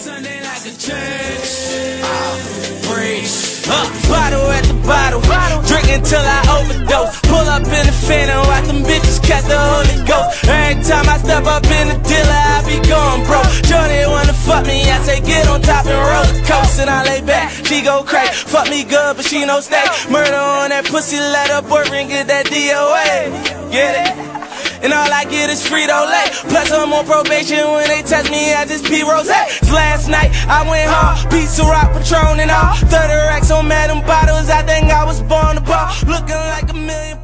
Sunday like a church. Preach. Bottle at the bottle, drinking till I overdose. Pull up in the Phantom, watch them bitches catch the Holy Ghost. Every time I step up in the dealer, I be going broke. Shorty wanna fuck me, I say get on top and roller coast. And I lay back, she go crazy. Fuck me good, but she no stay. Murder on that pussy, let her boyfriend get that DOA. Get it? And all I get is Frito-Lay. Plus I'm on probation, when they test me, I just pee rose. Last night I went hard, pizza rock, Patron and all. 30 racks on Madam bottles, I think I was born to ball. Looking like $1 million.